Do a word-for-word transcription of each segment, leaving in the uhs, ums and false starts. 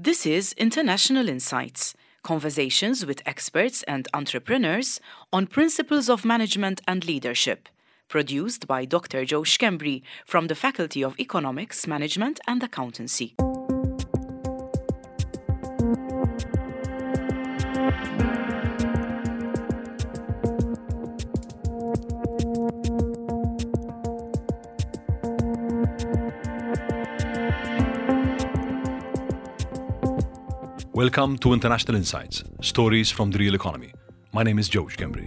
This is International Insights, conversations with experts and entrepreneurs on principles of management and leadership, produced by Doctor Joe Schembri from the Faculty of Economics, Management and Accountancy. Welcome to International Insights, stories from the real economy. My name is Joe Schembri.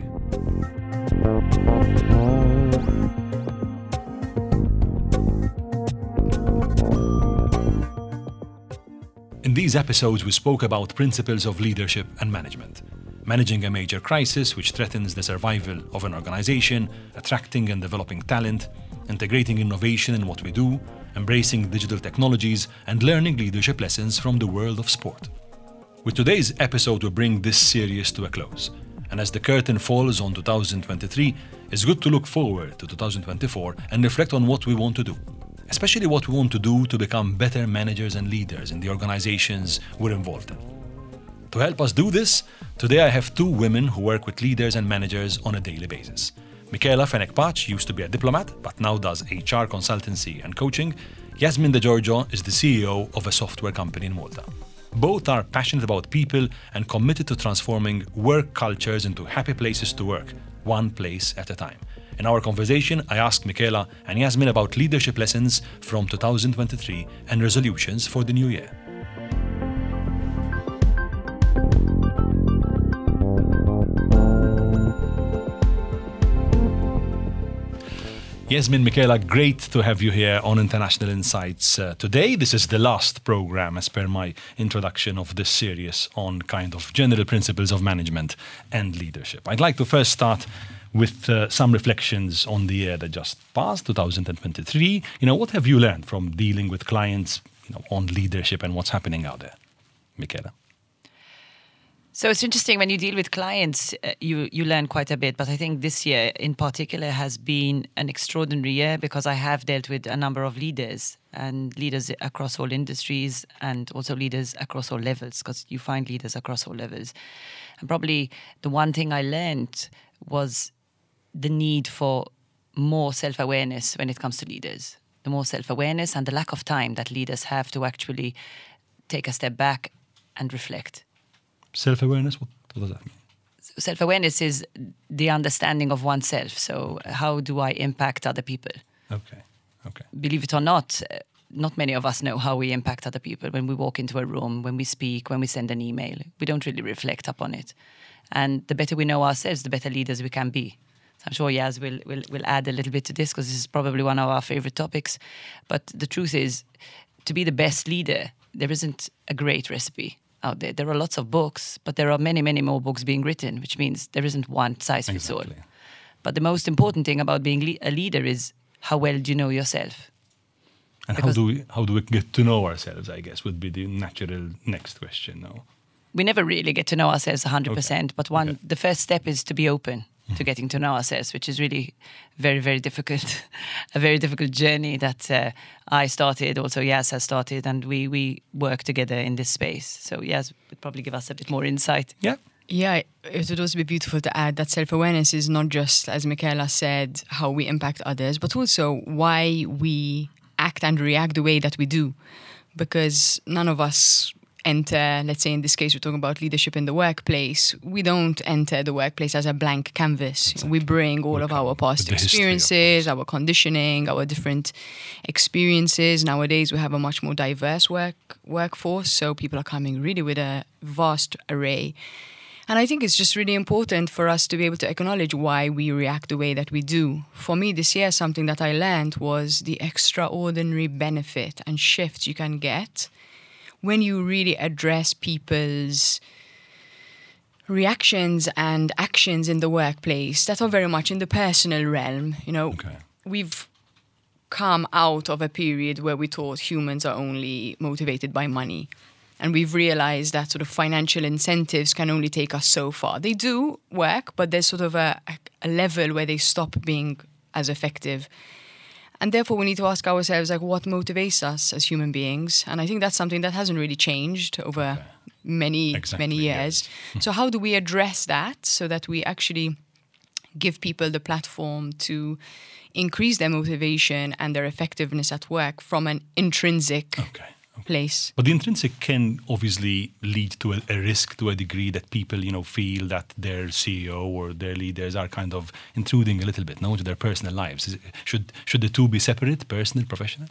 In these episodes, we spoke about principles of leadership and management, managing a major crisis which threatens the survival of an organization, attracting and developing talent, integrating innovation in what we do, embracing digital technologies, and learning leadership lessons from the world of sport. With today's episode, we bring this series to a close. And as the curtain falls on two thousand twenty-three, it's good to look forward to two thousand twenty-four and reflect on what we want to do, especially what we want to do to become better managers and leaders in the organizations we're involved in. To help us do this, today I have two women who work with leaders and managers on a daily basis. Michaela Fenech-Paċ used to be a diplomat, but now does H R consultancy and coaching. Yasmin De Giorgio is the C E O of a software company in Malta. Both are passionate about people and committed to transforming work cultures into happy places to work, one place at a time. In our conversation, I asked Michaela and Yasmin about leadership lessons from two thousand twenty-three and resolutions for the new year. Yasmin, Michaela, great to have you here on International Insights uh, today. This is the last program, as per my introduction of this series, on kind of general principles of management and leadership. I'd like to first start with uh, some reflections on the year that just passed, two thousand twenty-three. You know, what have you learned from dealing with clients, you know, on leadership and what's happening out there? Michaela? So it's interesting when you deal with clients, uh, you you learn quite a bit. But I think this year in particular has been an extraordinary year because I have dealt with a number of leaders and leaders across all industries and also leaders across all levels, because you find leaders across all levels. And probably the one thing I learned was the need for more self-awareness when it comes to leaders. The more self-awareness and the lack of time that leaders have to actually take a step back and reflect. Self-awareness, what, what does that mean? Self-awareness is the understanding of oneself. So how do I impact other people? Okay, okay. Believe it or not, uh, not many of us know how we impact other people. When we walk into a room, when we speak, when we send an email, we don't really reflect upon it. And the better we know ourselves, the better leaders we can be. So I'm sure Yaz will, will, will add a little bit to this because this is probably one of our favorite topics. But the truth is, to be the best leader, there isn't a great recipe out there. There are lots of books, but there are many, many more books being written, which means there isn't one size fits all. Exactly. But the most important thing about being le- a leader is how well do you know yourself? And Because how do we how do we get to know ourselves, I guess, would be the natural next question, no? We never really get to know ourselves one hundred percent, Okay. but one Okay. the first step is to be open to getting to know ourselves, which is really very, very difficult, a very difficult journey that uh, I started, also Yaz has started, and we, we work together in this space. So Yaz would probably give us a bit more insight. Yeah. Yeah, it would also be beautiful to add that self-awareness is not just, as Michaela said, how we impact others, but also why we act and react the way that we do. Because none of us enter, let's say in this case we're talking about leadership in the workplace, we don't enter the workplace as a blank canvas. Exactly. We bring all We of come our past with the history, of experiences, course. our conditioning, our different experiences. Nowadays we have a much more diverse work workforce, so people are coming really with a vast array. And I think it's just really important for us to be able to acknowledge why we react the way that we do. For me this year, something that I learned was the extraordinary benefit and shifts you can get when you really address people's reactions and actions in the workplace that are very much in the personal realm. You know, Okay. we've come out of a period where we thought humans are only motivated by money. And we've realized that sort of financial incentives can only take us so far. They do work, but there's sort of a, a level where they stop being as effective. And therefore, we need to ask ourselves, like, what motivates us as human beings? And I think that's something that hasn't really changed over Okay. many, Exactly, many years. yes. So how do we address that so that we actually give people the platform to increase their motivation and their effectiveness at work from an intrinsic Okay. place? But the intrinsic can obviously lead to a, a risk to a degree that people, you know, feel that their C E O or their leaders are kind of intruding a little bit, no, into their personal lives. Is it, should should the two be separate, personal, professional?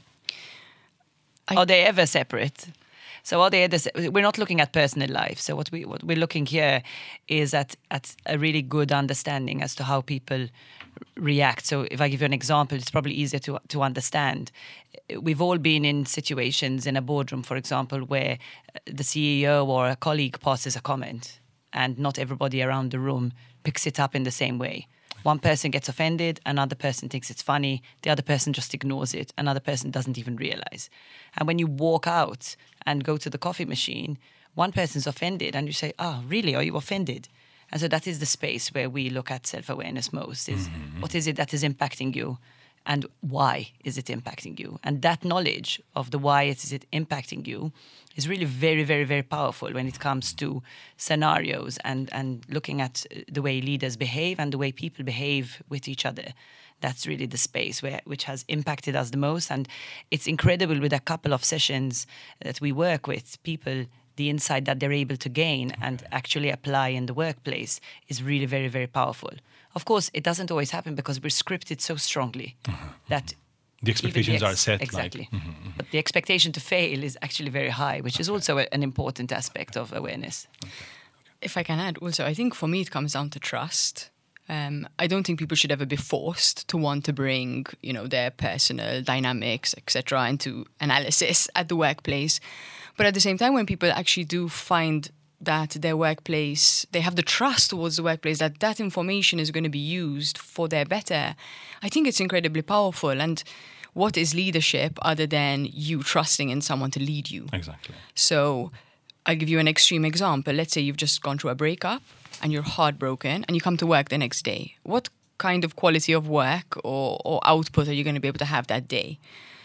I- Are they ever separate? So are they ever se- we're not looking at personal life. So what we what we're looking here is at at a really good understanding as to how people react. So if I give you an example, it's probably easier to to understand. We've all been in situations in a boardroom, for example, where the C E O or a colleague passes a comment and not everybody around the room picks it up in the same way. One person gets offended, another person thinks it's funny, the other person just ignores it, another person doesn't even realize. And when you walk out and go to the coffee machine, one person's offended and you say, oh, really, are you offended? And so that is the space where we look at self-awareness most, is what is it that is impacting you and why is it impacting you? And that knowledge of the why it is it impacting you is really very, very, very powerful when it comes to scenarios and, and looking at the way leaders behave and the way people behave with each other. That's really the space where which has impacted us the most. And it's incredible with a couple of sessions that we work with people, the insight that they're able to gain and actually apply in the workplace is really very, very powerful. Of course, it doesn't always happen because we're scripted so strongly that The expectations even are set. Exactly. Like, mhm. But the expectation to fail is actually very high, which is also a, an important aspect of awareness. If I can add, also, I think for me it comes down to trust. Um, I don't think people should ever be forced to want to bring, you know, their personal dynamics, et cetera, into analysis at the workplace. But at the same time, when people actually do find that their workplace, they have the trust towards the workplace that that information is going to be used for their better, I think it's incredibly powerful. And what is leadership other than you trusting in someone to lead you? Exactly. So I'll give you an extreme example. Let's say you've just gone through a breakup and you're heartbroken and you come to work the next day. What kind of quality of work or, or output are you going to be able to have that day?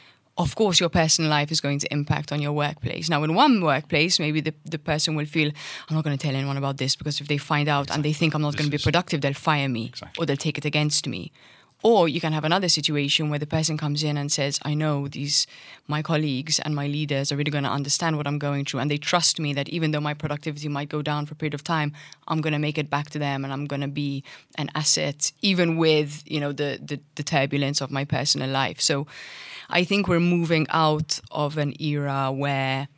Of course, your personal life is going to impact on your workplace. Now, in one workplace, maybe the, the person will feel, I'm not going to tell anyone about this because if they find out Exactly. and they think I'm not This going to be is- productive, they'll fire me Exactly. or they'll take it against me. Or you can have another situation where the person comes in and says, I know these, my colleagues and my leaders are really going to understand what I'm going through. And they trust me that even though my productivity might go down for a period of time, I'm going to make it back to them and I'm going to be an asset, even with, you know, the, the, the turbulence of my personal life. So I think we're moving out of an era where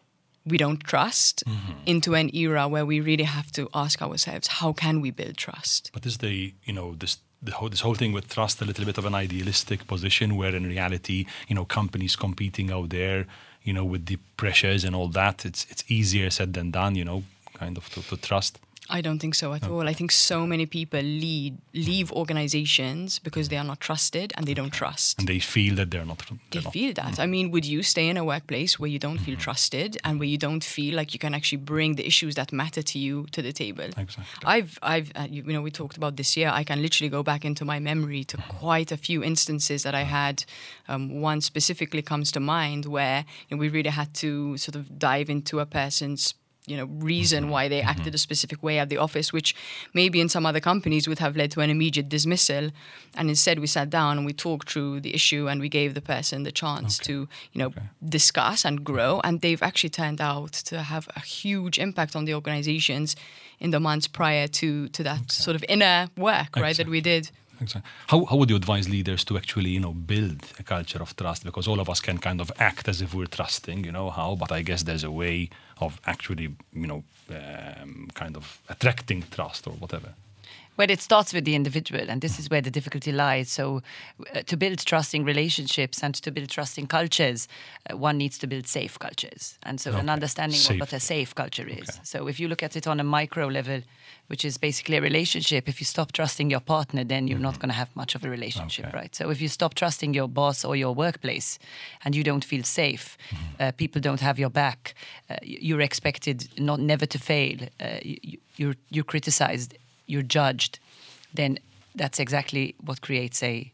we don't trust into an era where we really have to ask ourselves, how can we build trust? But is the, you know, this the whole, this whole thing with trust a little bit of an idealistic position where in reality, you know, companies competing out there, you know, with the pressures and all that, it's it's easier said than done, you know, kind of to, to trust? I don't think so at all. I think so many people lead, leave organizations because they are not trusted and they don't trust. And they feel that they're not. They're They not, feel that. I mean, would you stay in a workplace where you don't feel trusted and where you don't feel like you can actually bring the issues that matter to you to the table? Exactly. I've, I've, uh, you, you know, we talked about this year. I can literally go back into my memory to quite a few instances that I had. Um, one specifically comes to mind where you know, we really had to sort of dive into a person's you know, reason why they acted a specific way at the office, which maybe in some other companies would have led to an immediate dismissal. And instead we sat down and we talked through the issue and we gave the person the chance Okay. to, you know, Okay. discuss and grow. And they've actually turned out to have a huge impact on the organizations in the months prior to, to that sort of inner work, right, that we did. Exactly. How how would you advise leaders to actually, you know, build a culture of trust? Because all of us can kind of act as if we're trusting, you know, how, but I guess there's a way of actually, you know, um, kind of attracting trust or whatever. Well, it starts with the individual, and this is where the difficulty lies. So, uh, to build trusting relationships and to build trusting cultures, uh, one needs to build safe cultures. And so, an Okay. understanding of what a Safety. safe culture is. Okay. So, if you look at it on a micro level, which is basically a relationship, if you stop trusting your partner, then you're not going to have much of a relationship, Okay. right? So, if you stop trusting your boss or your workplace and you don't feel safe, uh, people don't have your back, uh, y- you're expected not never to fail, uh, you, you're, you're criticized, you're judged, then that's exactly what creates a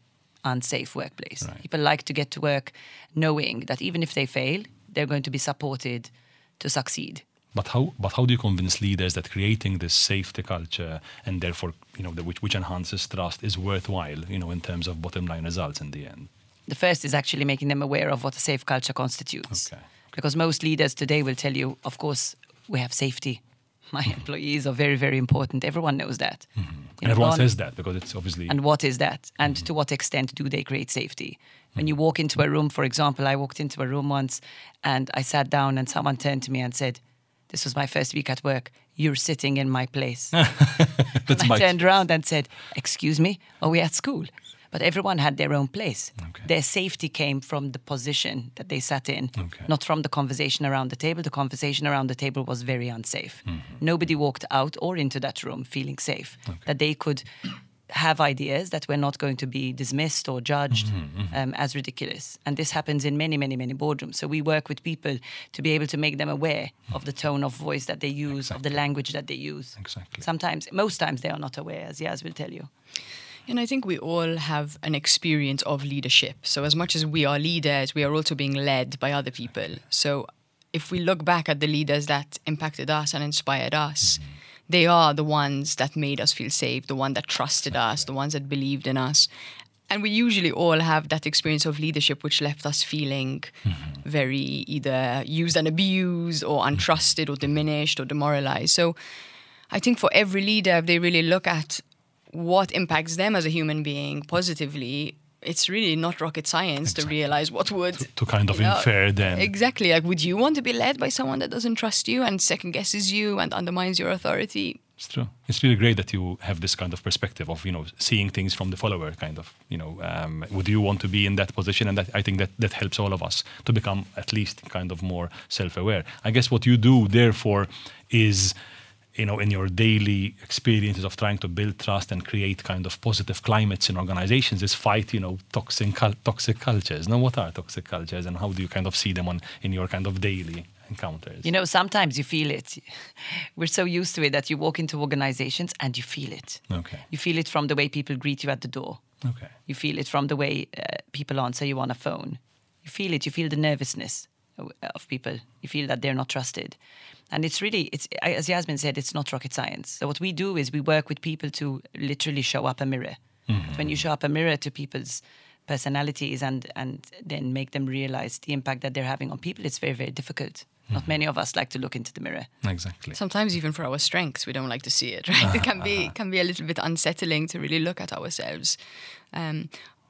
unsafe workplace. Right. People like to get to work knowing that even if they fail, they're going to be supported to succeed. But how? But how do you convince leaders that creating this safety culture and therefore, you know, the, which, which enhances trust is worthwhile, you know, in terms of bottom line results in the end? The first is actually making them aware of what a safe culture constitutes. Okay. Because most leaders today will tell you, of course, we have safety. My employees are very, very important. Everyone knows that. Mm-hmm. You And know, everyone Ron- says that because it's obviously. And what is that? And Mm-hmm. to what extent do they create safety? When you walk into a room, for example, I walked into a room once and I sat down and someone turned to me and said, this was my first week at work, you're sitting in my place. That's I my- turned around and said, excuse me, are we at school? But everyone had their own place. Okay. Their safety came from the position that they sat in, Okay. not from the conversation around the table. The conversation around the table was very unsafe. Mm-hmm. Nobody walked out or into that room feeling safe, that they could have ideas that were not going to be dismissed or judged Mm-hmm, um, as ridiculous. And this happens in many, many, many boardrooms. So we work with people to be able to make them aware of the tone of voice that they use, of the language that they use. Exactly. Sometimes, most times they are not aware, as Yaz will tell you. And I think we all have an experience of leadership. So as much as we are leaders, we are also being led by other people. So if we look back at the leaders that impacted us and inspired us, mm-hmm. they are the ones that made us feel safe, the one that trusted us, the ones that believed in us. And we usually all have that experience of leadership which left us feeling mm-hmm. very either used and abused or untrusted or diminished or demoralized. So I think for every leader, if they really look at what impacts them as a human being positively, it's really not rocket science exactly. to realize what would... To, to kind of you know, infer then. Exactly. Like, would you want to be led by someone that doesn't trust you and second guesses you and undermines your authority? It's true. It's really great that you have this kind of perspective of, you know, seeing things from the follower kind of, you know, um, would you want to be in that position? And that I think that that helps all of us to become at least kind of more self-aware. I guess what you do, therefore, is... you know, in your daily experiences of trying to build trust and create kind of positive climates in organizations is fight, you know, toxic toxic cultures. Now, what are toxic cultures and how do you kind of see them on in your kind of daily encounters? You know, sometimes you feel it. We're so used to it that you walk into organizations and you feel it. Okay. You feel it from the way people greet you at the door. Okay. You feel it from the way uh, people answer you on a phone. You feel it. You feel the nervousness of people. You feel that they're not trusted. And it's really, it's as Yasmin said, it's not rocket science. So what we do is we work with people to literally show up a mirror. Mm-hmm. When you show up a mirror to people's personalities and, and then make them realize the impact that they're having on people, it's very, very difficult. Mm-hmm. Not many of us like to look into the mirror. Exactly. Sometimes even for our strengths, we don't like to see it, right? Uh-huh. It can be can be a little bit unsettling to really look at ourselves. Um,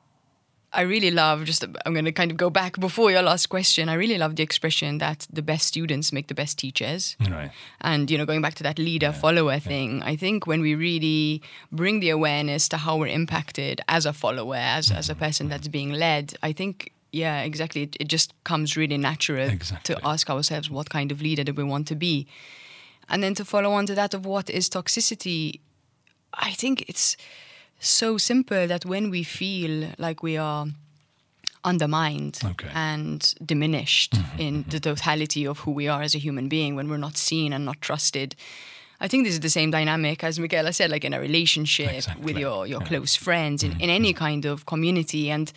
I really love, just I'm going to kind of go back before your last question, I really love the expression that the best students make the best teachers. Right. And, you know, going back to that leader-follower yeah. thing, yeah. I think when we really bring the awareness to how we're impacted as a follower, as, mm-hmm. as a person that's being led, I think, yeah, exactly, it, it just comes really natural exactly. to ask ourselves what kind of leader do we want to be. And then to follow on to that of what is toxicity, I think it's... so simple that when we feel like we are undermined okay. and diminished mm-hmm. in the totality of who we are as a human being, when we're not seen and not trusted, I think this is the same dynamic as Michaela said, like in a relationship exactly. with your, your yeah. close friends, in, mm-hmm. in any kind of community. And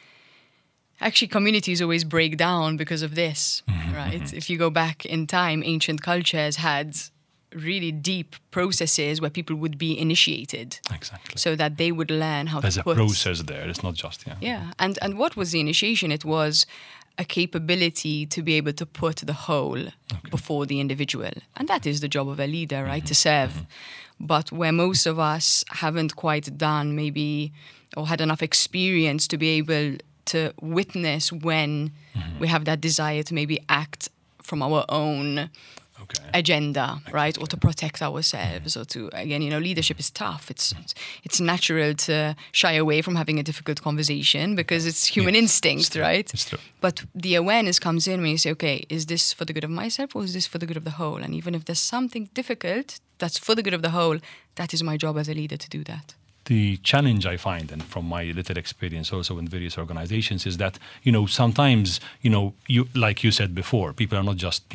actually communities always break down because of this, mm-hmm. right? Mm-hmm. If you go back in time, ancient cultures had really deep processes where people would be initiated. Exactly. So that they would learn how There's to a put... process there. It's not just, yeah. Yeah. And, and what was the initiation? It was a capability to be able to put the whole okay. before the individual. And that is the job of a leader, right? Mm-hmm. To serve. Mm-hmm. But where most of us haven't quite done maybe or had enough experience to be able to witness when mm-hmm. we have that desire to maybe act from our own okay. agenda, exactly. right? Or to protect ourselves, mm-hmm. or to, again, you know, leadership is tough. It's it's, it's natural to shy away from having a difficult conversation because it's human yes, instinct, it's true. right? It's true. But the awareness comes in when you say, okay, is this for the good of myself or is this for the good of the whole? And even if there's something difficult that's for the good of the whole, that is my job as a leader to do that. The challenge I find, and from my little experience also in various organizations, is that, you know, sometimes, you know, you like you said before, people are not just, you know,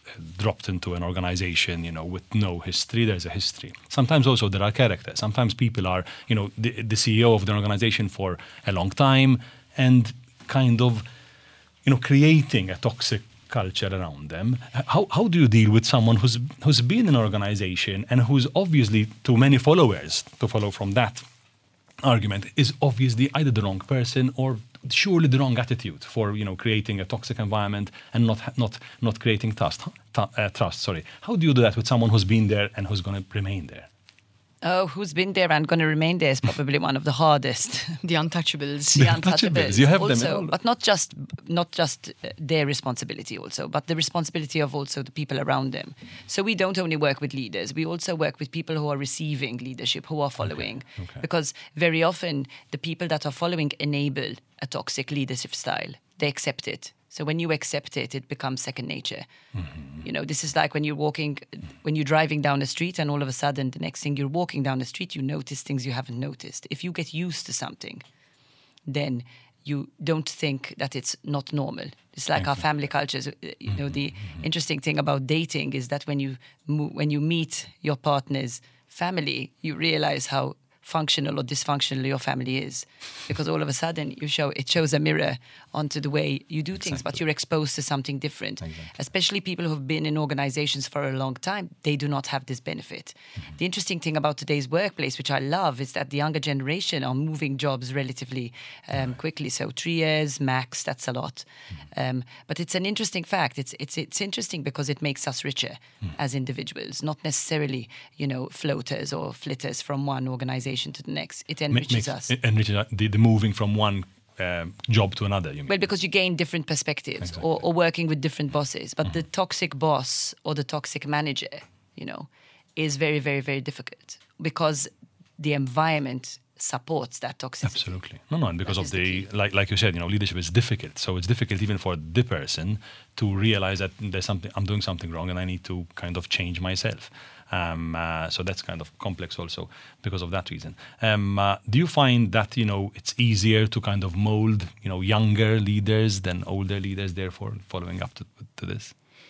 dropped into an organization, you know, with no history. There's a history. Sometimes also there are characters. Sometimes people are, you know, the, the C E O of the organization for a long time and kind of, you know, creating a toxic culture around them. How how do you deal with someone who's who's been in an organization and who's obviously, to many followers, to follow from that argument, is obviously either the wrong person or surely the wrong attitude for, you know, creating a toxic environment and not not not creating trust. Uh, trust. Sorry. How do you do that with someone who's been there and who's going to remain there? Oh, who's been there and going to remain there is probably one of the hardest. The untouchables. The untouchables. You have also, them all. But not just not just their responsibility also, but the responsibility of also the people around them. So we don't only work with leaders, we also work with people who are receiving leadership, who are following. Okay. Okay. Because very often the people that are following enable a toxic leadership style. They accept it. So when you accept it, it becomes second nature. Mm-hmm. You know, this is like when you're walking, when you're driving down the street and all of a sudden the next thing you're walking down the street, you notice things you haven't noticed. If you get used to something, then you don't think that it's not normal. It's like our family cultures. You know, the mm-hmm. interesting thing about dating is that when you mo- when you meet your partner's family, you realize how functional or dysfunctional your family is, because all of a sudden you show it shows a mirror onto the way you do things, Exactly. but you're exposed to something different. Exactly. Especially people who've been in organizations for a long time, they do not have this benefit. Mm-hmm. The interesting thing about today's workplace, which I love, is that the younger generation are moving jobs relatively um, right. quickly. So three years max, that's a lot. Mm-hmm. Um, but it's an interesting fact. It's it's it's interesting because it makes us richer mm-hmm. as individuals, not necessarily, you know, floaters or flitters from one organization to the next. It enriches makes, us. It enriches the, the moving from one um, job to another. You mean? Well, because you gain different perspectives, Exactly. or, or working with different bosses. But Mm-hmm. the toxic boss or the toxic manager, you know, is very, very, very difficult because the environment supports that toxicity. Absolutely. No, no, and because That of is the the, like like you said, you know, leadership is difficult. So it's difficult even for the person to realize that there's something, I'm doing something wrong and I need to kind of change myself. Um, uh, so that's kind of complex also because of that reason. Um, uh, do you find that, you know, it's easier to kind of mold, you know, younger leaders than older leaders, therefore following up to, to this?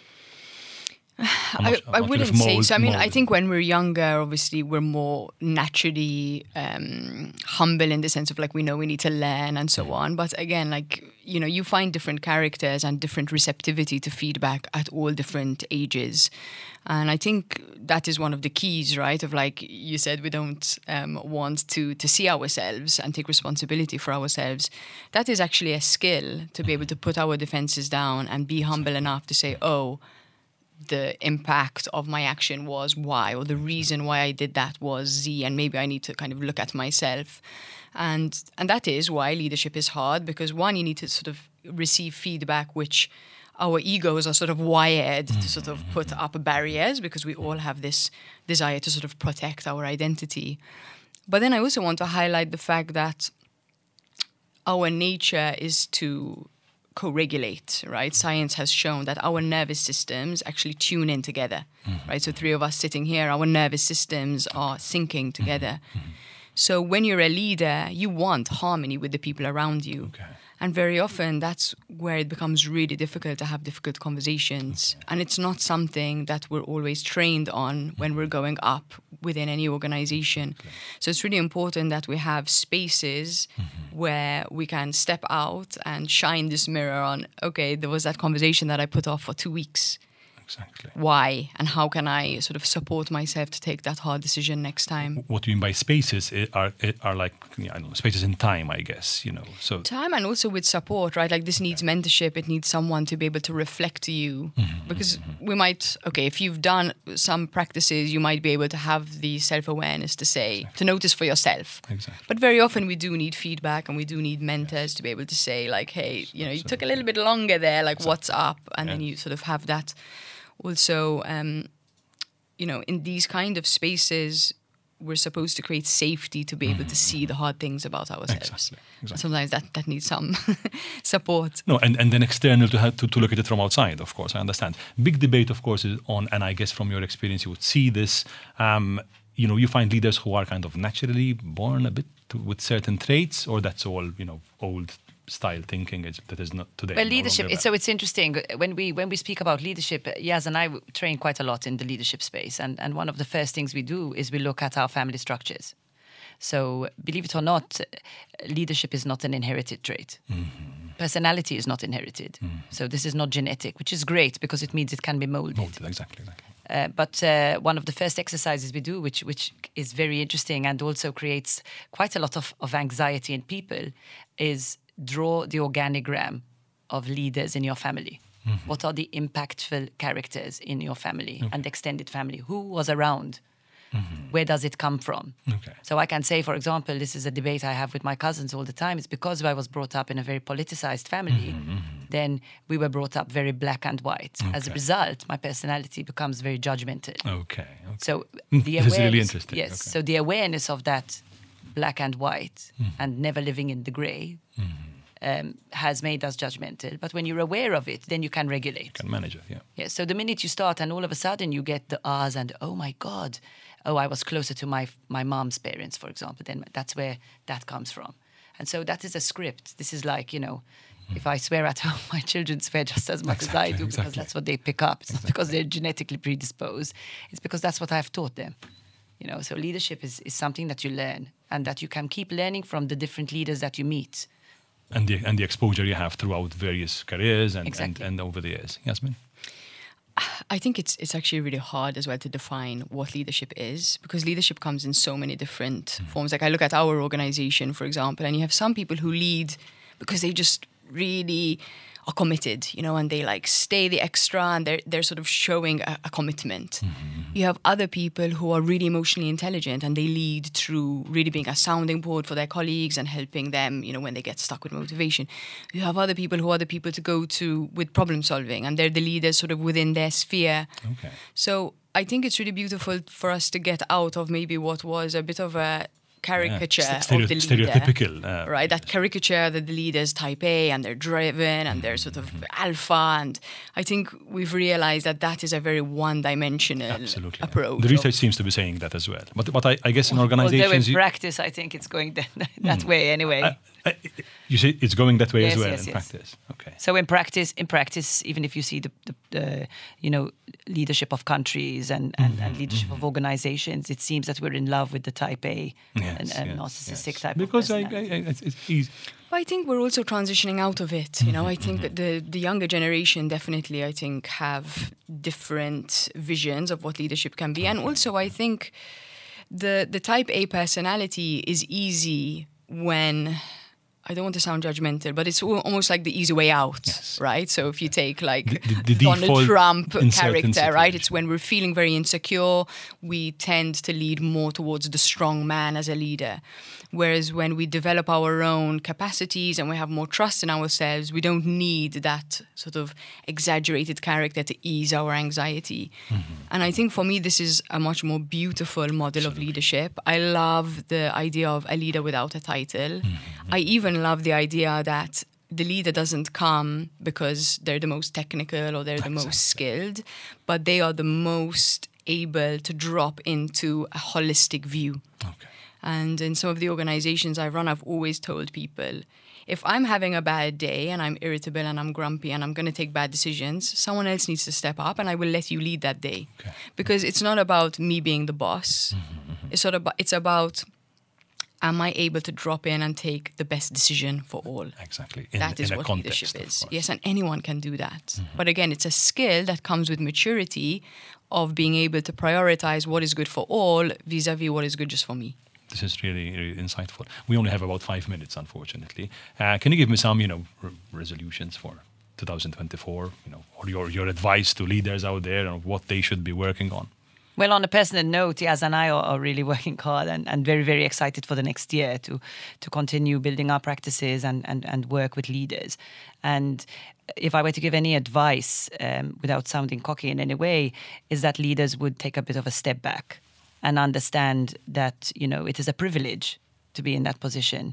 I, much- I much wouldn't of say mold- so. I mean, I mold? think when we're younger, obviously, we're more naturally um, humble in the sense of like we know we need to learn and so on. But again, like, you know, you find different characters and different receptivity to feedback at all different ages. And I think that is one of the keys, right? Of like you said, we don't um, want to to see ourselves and take responsibility for ourselves. That is actually a skill to be able to put our defenses down and be humble enough to say, oh, the impact of my action was Y, or the reason why I did that was Z, and maybe I need to kind of look at myself. And and that is why leadership is hard, because one, you need to sort of receive feedback, which our egos are sort of wired to sort of put up barriers, because we all have this desire to sort of protect our identity. But then I also want to highlight the fact that our nature is to co-regulate, right? Science has shown that our nervous systems actually tune in together, mm-hmm. right? So three of us sitting here, our nervous systems are syncing together. Mm-hmm. So when you're a leader, you want harmony with the people around you. Okay. And very often that's where it becomes really difficult to have difficult conversations. Okay. And it's not something that we're always trained on when we're going up within any organization. Okay. So it's really important that we have spaces mm-hmm. where we can step out and shine this mirror on, okay, there was that conversation that I put off for two weeks. Exactly. Why? And how can I sort of support myself to take that hard decision next time? What do you mean by spaces are are like, I don't know, spaces in time, I guess, you know. So time, and also with support, right? Like this needs mentorship. It needs someone to be able to reflect to you. Mm-hmm, because mm-hmm. we might, okay, if you've done some practices, you might be able to have the self-awareness to say, exactly. to notice for yourself. Exactly. But very often we do need feedback, and we do need mentors yes. to be able to say like, hey, you know, you took a little bit longer there, like exactly. what's up? And yeah. then you sort of have that. Also, um, you know, in these kind of spaces, we're supposed to create safety to be able mm-hmm. to see the hard things about ourselves. Exactly. Exactly. Sometimes that, that needs some support. No, and, and then external to, have to to look at it from outside, of course, I understand. Big debate, of course, is on, and I guess from your experience you would see this, um, you know, you find leaders who are kind of naturally born a bit to, with certain traits, or that's all, you know, old style thinking is, that is not today. Well, no leadership. longer It's, so it's interesting when we when we speak about leadership. Yaz and I train quite a lot in the leadership space, and and one of the first things we do is we look at our family structures. So, believe it or not, leadership is not an inherited trait. Mm-hmm. Personality is not inherited. Mm-hmm. So this is not genetic, which is great because it means it can be molded. Molded, exactly. exactly. Uh, but uh, one of the first exercises we do, which which is very interesting and also creates quite a lot of, of anxiety in people, is draw the organigram of leaders in your family. Mm-hmm. What are the impactful characters in your family okay. and extended family? Who was around? Mm-hmm. Where does it come from? Okay. So I can say, for example, this is a debate I have with my cousins all the time. It's because I was brought up in a very politicized family. Mm-hmm. Then we were brought up very black and white. Okay. As a result, my personality becomes very judgmental. Okay. okay. So the awareness, this is really interesting. Yes. Okay. So the awareness of that black and white mm-hmm. and never living in the grey mm-hmm. um, has made us judgmental. But when you're aware of it, then you can regulate. You can manage it. Yeah. Yeah. So the minute you start, and all of a sudden you get the ahs and oh my God. Oh, I was closer to my my mom's parents, for example, then that's where that comes from. And so that is a script. This is like, you know, mm. if I swear at home, my children swear just as much exactly, as I do because exactly. that's what they pick up. It's exactly. not because they're genetically predisposed. It's because that's what I've taught them. You know, so leadership is, is something that you learn and that you can keep learning from the different leaders that you meet. And the and the exposure you have throughout various careers and, exactly. and, and over the years. Yasmin? I think it's it's actually really hard as well to define what leadership is because leadership comes in so many different mm-hmm. forms. Like I look at our organization, for example, and you have some people who lead because they just really are committed, you know, and they like stay the extra and they're, they're sort of showing a, a commitment. Mm-hmm. You have other people who are really emotionally intelligent and they lead through really being a sounding board for their colleagues and helping them, you know, when they get stuck with motivation. You have other people who are the people to go to with problem solving and they're the leaders sort of within their sphere. Okay. So I think it's really beautiful for us to get out of maybe what was a bit of a caricature yeah. Stereo- of the leader, stereotypical, uh, right? That caricature that the leaders type A and they're driven and they're sort of alpha. And I think we've realized that that is a very one-dimensional Absolutely. approach. The research seems to be saying that as well. But but I, I guess in organizations, although in you, practice, I think it's going that, that mm. way anyway. Uh, uh, you say it's going that way yes, as well yes, in yes. practice. Okay. So in practice, in practice, even if you see the, the, the you know leadership of countries and, and, mm-hmm, and leadership mm-hmm. of organizations, it seems that we're in love with the type A yes, and, and yes, narcissistic yes. type because of I, personality. I, I, it's, it's easy. But I think we're also transitioning out of it. You know, Mm-hmm, I think mm-hmm. the the younger generation definitely, I think, have different visions of what leadership can be, okay. and also I think the the type A personality is easy when. I don't want to sound judgmental, but it's almost like the easy way out, yes. right? So if you take like the, the, the Donald Trump character, right? Situation. It's when we're feeling very insecure, we tend to lead more towards the strong man as a leader. Whereas when we develop our own capacities and we have more trust in ourselves, we don't need that sort of exaggerated character to ease our anxiety. Mm-hmm. And I think for me, this is a much more beautiful model Absolutely. Of leadership. I love the idea of a leader without a title. Mm-hmm. I even love the idea that the leader doesn't come because they're the most technical or they're the exactly. most skilled, but they are the most able to drop into a holistic view. Okay. And in some of the organizations I run, I've always told people, if I'm having a bad day and I'm irritable and I'm grumpy and I'm going to take bad decisions, someone else needs to step up and I will let you lead that day. Okay. Because it's not about me being the boss. Mm-hmm, mm-hmm. It's, sort of, it's about, am I able to drop in and take the best decision for all? Exactly. In, that is in what context, leadership is. Yes, and anyone can do that. Mm-hmm. But again, it's a skill that comes with maturity of being able to prioritize what is good for all vis-a-vis what is good just for me. This is really, really insightful. We only have about five minutes, unfortunately. Uh, can you give me some, you know, r- resolutions for two thousand twenty-four, you know, or your, your advice to leaders out there and what they should be working on? Well, on a personal note, Yaz and I are, are really working hard and, and very, very excited for the next year to to continue building our practices and, and, and work with leaders. And if I were to give any advice, um, without sounding cocky in any way, is that leaders would take a bit of a step back and understand that, you know, it is a privilege to be in that position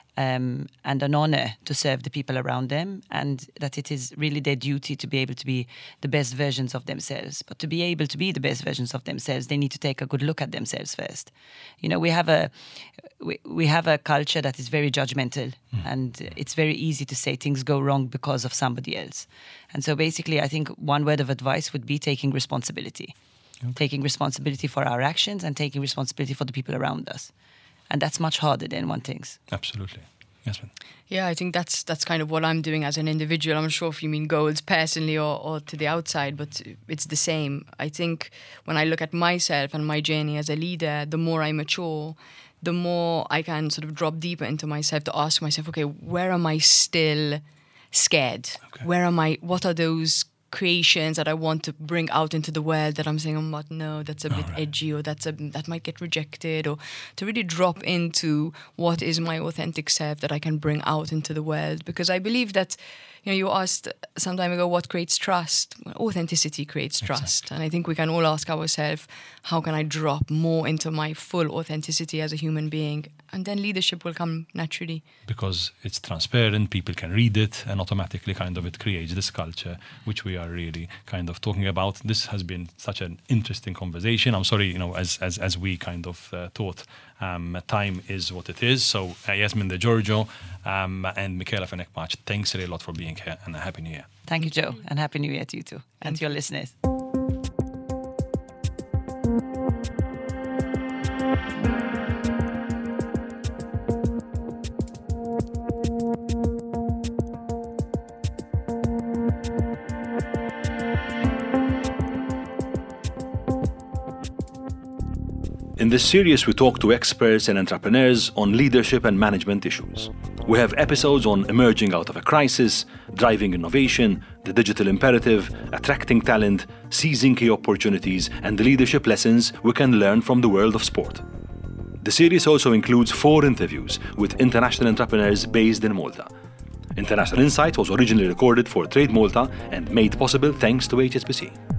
um, and an honor to serve the people around them, and that it is really their duty to be able to be the best versions of themselves. But to be able to be the best versions of themselves, they need to take a good look at themselves first. You know, we have a we, we have a culture that is very judgmental, mm. and it's very easy to say things go wrong because of somebody else. And so basically, I think one word of advice would be taking responsibility. Okay. Taking responsibility for our actions and taking responsibility for the people around us. And that's much harder than one thinks. Absolutely. Yasmin. Yeah, I think that's that's kind of what I'm doing as an individual. I'm not sure if you mean goals personally or, or to the outside, but it's the same. I think when I look at myself and my journey as a leader, the more I mature, the more I can sort of drop deeper into myself to ask myself, okay, where am I still scared? Okay. Where am I, what are those creations that I want to bring out into the world that I'm saying, oh, but no, that's a bit right. edgy, or that's a that might get rejected, or to really drop into what is my authentic self that I can bring out into the world. Because I believe that, you know, you asked some time ago what creates trust. Well, authenticity creates trust. Exactly. And I think we can all ask ourselves, how can I drop more into my full authenticity as a human being? And then leadership will come naturally. Because it's transparent, people can read it, and automatically kind of it creates this culture, which we are really kind of talking about. This has been such an interesting conversation. I'm sorry, you know, as as, as we kind of uh, thought, um, time is what it is. So uh, Yasmin De Giorgio um, and Michaela Fenech-March, thanks really a lot for being here, and a Happy New Year. Thank you, Joe, and Happy New Year to you too, and to your listeners. In this series, we talk to experts and entrepreneurs on leadership and management issues. We have episodes on emerging out of a crisis, driving innovation, the digital imperative, attracting talent, seizing key opportunities, and the leadership lessons we can learn from the world of sport. The series also includes four interviews with international entrepreneurs based in Malta. International Insight was originally recorded for Trade Malta and made possible thanks to H S B C.